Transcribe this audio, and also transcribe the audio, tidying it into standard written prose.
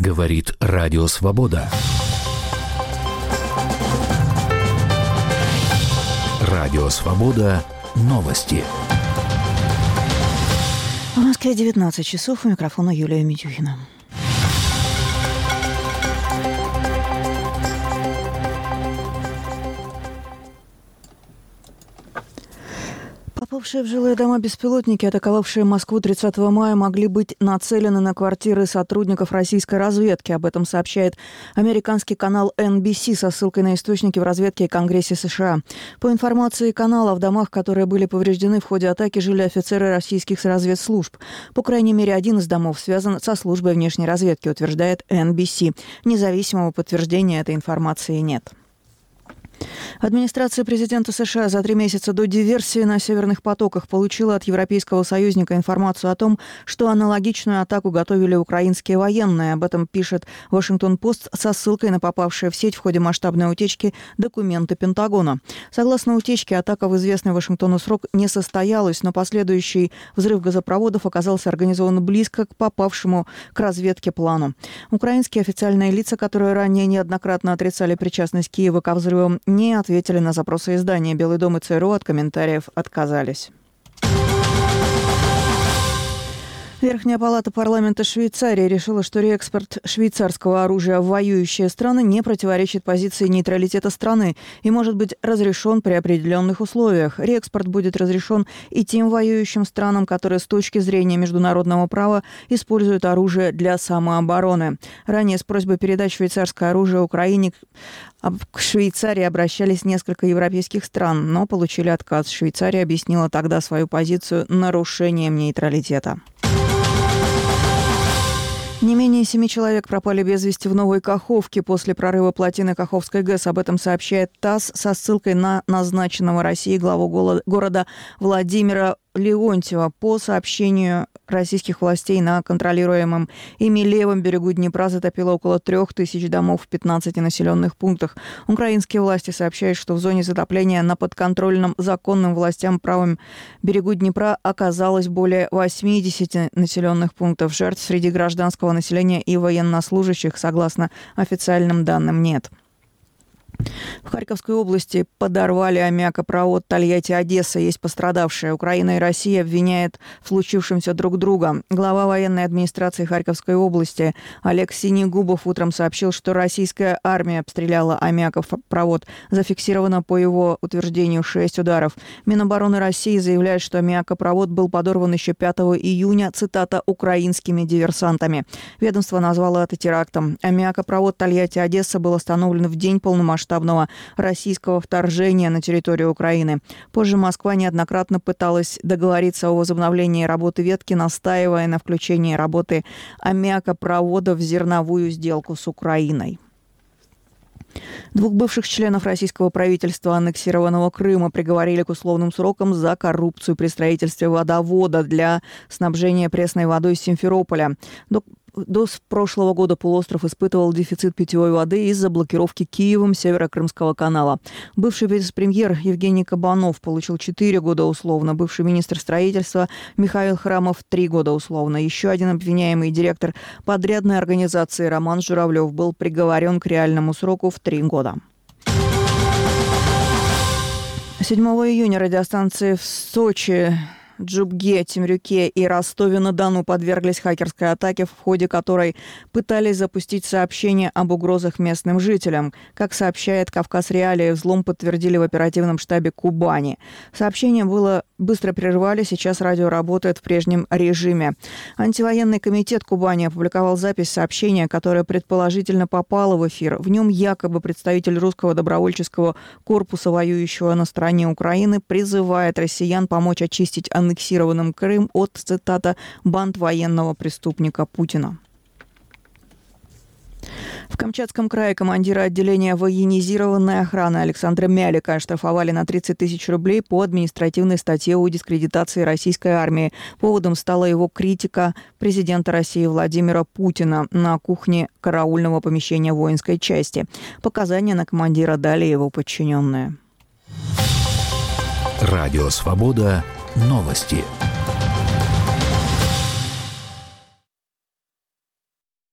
Говорит Радио Свобода. Радио Свобода. Новости. В Москве 19 часов. У микрофона Юлия Митюхина. Попавшие в жилые дома беспилотники, атаковавшие Москву 30 мая, могли быть нацелены на квартиры сотрудников российской разведки. Об этом сообщает американский канал NBC со ссылкой на источники в разведке и Конгрессе США. По информации канала, в домах, которые были повреждены в ходе атаки, жили офицеры российских разведслужб. По крайней мере, один из домов связан со службой внешней разведки, утверждает NBC. Независимого подтверждения этой информации нет. Администрация президента США за 3 месяца до диверсии на Северных потоках получила от европейского союзника информацию о том, что аналогичную атаку готовили украинские военные. Об этом пишет Вашингтон-Пост со ссылкой на попавшие в сеть в ходе масштабной утечки документы Пентагона. Согласно утечке, атака в известный Вашингтону срок не состоялась, но последующий взрыв газопроводов оказался организован близко к попавшему к разведке плану. Украинские официальные лица, которые ранее неоднократно отрицали причастность Киева ко взрывам, не ответили на запросы издания. Белый дом и ЦРУ от комментариев отказались. Верхняя палата парламента Швейцарии решила, что реэкспорт швейцарского оружия в воюющие страны не противоречит позиции нейтралитета страны и может быть разрешен при определенных условиях. Реэкспорт будет разрешен и тем воюющим странам, которые с точки зрения международного права используют оружие для самообороны. Ранее с просьбой передать швейцарское оружие Украине к Швейцарии обращались несколько европейских стран, но получили отказ. Швейцария объяснила тогда свою позицию нарушением нейтралитета. Не менее 7 человек пропали без вести в Новой Каховке после прорыва плотины Каховской ГЭС. Об этом сообщает ТАСС со ссылкой на назначенного Россией главу города Владимира Леонтьева. По сообщению российских властей, на контролируемом ими левом берегу Днепра затопило около 3000 домов в 15 населенных пунктах. Украинские власти сообщают, что в зоне затопления на подконтрольном законным властям правом берегу Днепра оказалось более 80 населенных пунктов. Жертв среди гражданского населения и военнослужащих, согласно официальным данным, нет. В Харьковской области подорвали аммиакопровод Тольятти-Одесса. Есть пострадавшие. Украина и Россия обвиняют в случившемся друг друга. Глава военной администрации Харьковской области Олег Синегубов утром сообщил, что российская армия обстреляла аммиакопровод. Зафиксировано, по его утверждению, 6 ударов. Минобороны России заявляет, что аммиакопровод был подорван еще 5 июня, цитата, украинскими диверсантами. Ведомство назвало это терактом. Аммиакопровод Тольятти-Одесса был остановлен в день полномасштабного российского вторжения на территорию Украины. Позже Москва неоднократно пыталась договориться о возобновлении работы ветки, настаивая на включении работы аммиакопровода в зерновую сделку с Украиной. 2 бывших членов российского правительства аннексированного Крыма приговорили к условным срокам за коррупцию при строительстве водовода для снабжения пресной водой Симферополя. До прошлого года полуостров испытывал дефицит питьевой воды из-за блокировки Киевом Северо-Крымского канала. Бывший вице-премьер Евгений Кабанов получил 4 года условно. Бывший министр строительства Михаил Храмов 3 года условно. Еще один обвиняемый директор подрядной организации Роман Журавлев был приговорен к реальному сроку в 3 года. 7 июня радиостанции в Сочи, Джубге, Темрюке и Ростове-на-Дону подверглись хакерской атаке, в ходе которой пытались запустить сообщения об угрозах местным жителям. Как сообщает «Кавказ Реалии», взлом подтвердили в оперативном штабе Кубани. Сообщения быстро прервали, сейчас радио работает в прежнем режиме. Антивоенный комитет Кубани опубликовал запись сообщения, которое предположительно попало в эфир. В нем якобы представитель русского добровольческого корпуса, воюющего на стороне Украины, призывает россиян помочь очистить аннексированным Крым от, цитата, «банд военного преступника Путина». В Камчатском крае командира отделения военизированной охраны Александра Мялика оштрафовали на 30 тысяч рублей по административной статье о дискредитации российской армии. Поводом стала его критика президента России Владимира Путина на кухне караульного помещения воинской части. Показания на командира дали его подчиненные. Радио «Свобода». Новости.